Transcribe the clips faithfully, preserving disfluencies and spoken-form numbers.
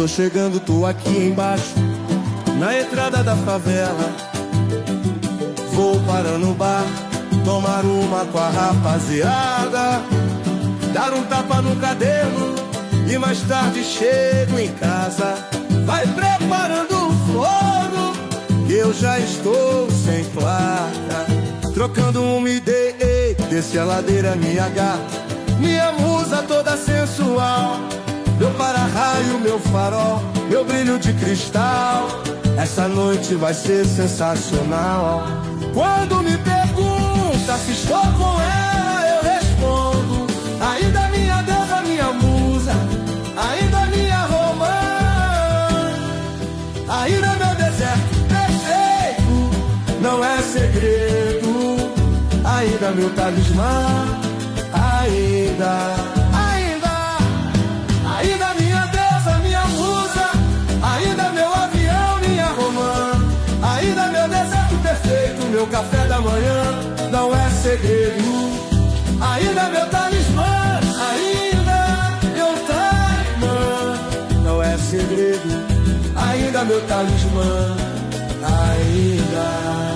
Tô chegando, tô aqui embaixo, na entrada da favela. Vou parar no bar, tomar uma com a rapaziada, dar um tapa no cabelo e mais tarde chego em casa. Vai preparando o fogo, que eu já estou sem placa. Trocando uma ideia, desce a ladeira minha gata, minha musa toda sensual. Meu para-raio, meu farol, meu brilho de cristal. Essa noite vai ser sensacional. Quando me pergunta se estou com ela, eu respondo: ainda minha deusa, minha musa, ainda minha romã, ainda meu deserto perfeito, não é segredo, ainda meu talismã, ainda. Ainda minha deusa, minha musa, ainda meu avião, minha romã, ainda meu deserto perfeito, meu café da manhã, não é segredo, ainda meu talismã, ainda meu talismã, não é segredo, ainda meu talismã, ainda.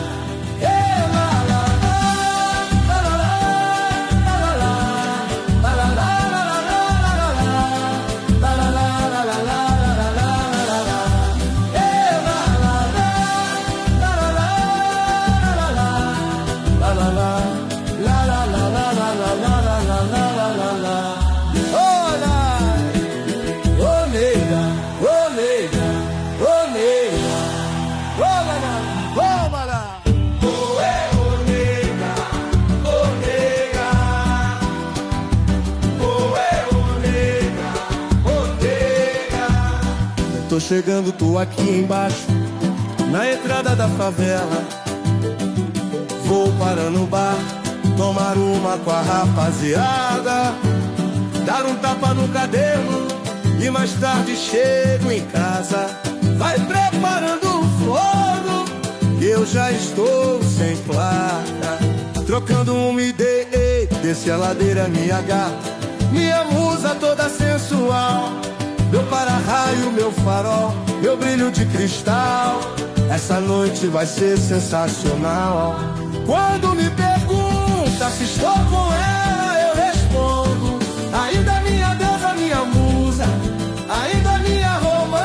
Tô chegando, tô aqui embaixo, na entrada da favela. Vou parar no bar, tomar uma com a rapaziada, dar um tapa no cabelo e mais tarde chego em casa. Vai preparando o fogo, que eu já estou sem placa. Trocando uma ideia, desce a ladeira minha gata, minha musa toda sensual. Meu para-raio, meu farol, meu brilho de cristal. Essa noite vai ser sensacional. Quando me pergunta se estou com ela, eu respondo: ainda minha deusa, minha musa, ainda minha romã,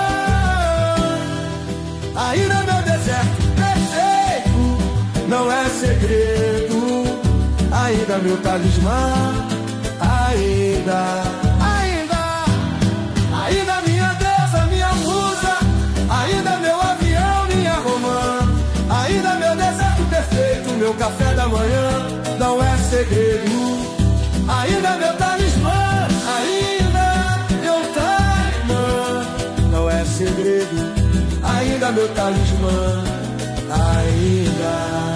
ainda meu deserto perfeito, não é segredo, ainda meu talismã, ainda. Ainda minha deusa, minha musa, ainda meu avião, minha romã, ainda meu deserto perfeito, meu café da manhã, não é segredo, ainda meu talismã, ainda meu talismã, não é segredo, ainda meu talismã, ainda.